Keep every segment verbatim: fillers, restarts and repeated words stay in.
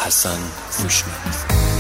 حسن هوشمند.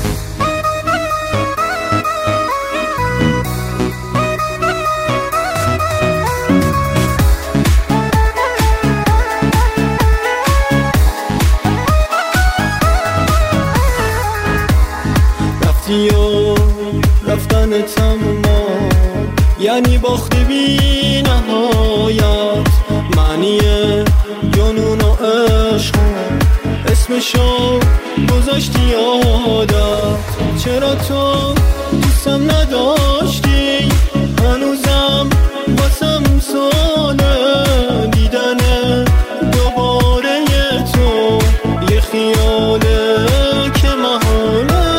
رفتی و رفتن تمام یعنی باخت بی نهایت، معنی جنون و عشق اسمشو گذاشتی عادت. چرا تو دوستم نداشتی؟ هنوزم واسم ساله دیدن دوباره تو، یه خیاله که محاله.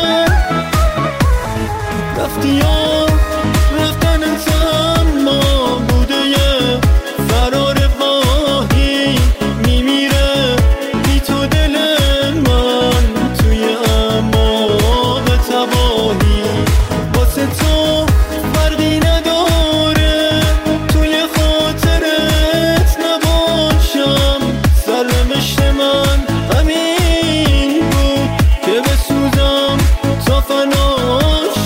رفتی و رفتن تمام بوده یه فرار واهی، میمیره بی تو دل من توی اعماق تباهی. واسه تو فرقی نداره توی خاطرت نباشم، سرنوشت من همین بود که بسوزم تا فناشم.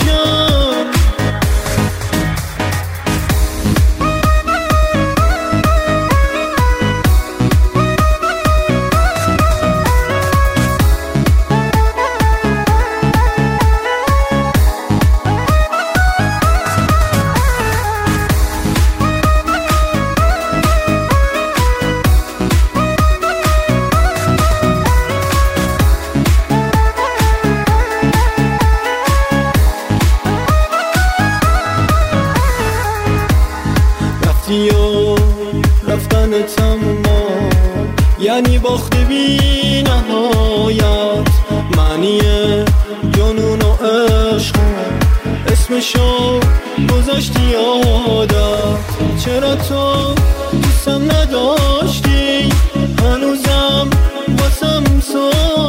رفتی و رفتن تمام یعنی باخت بی نهایت، معنی جنون و عشق اسمشو گذاشتی عادت. چرا تو دوستم نداشتی؟ هنوزم واسم سوال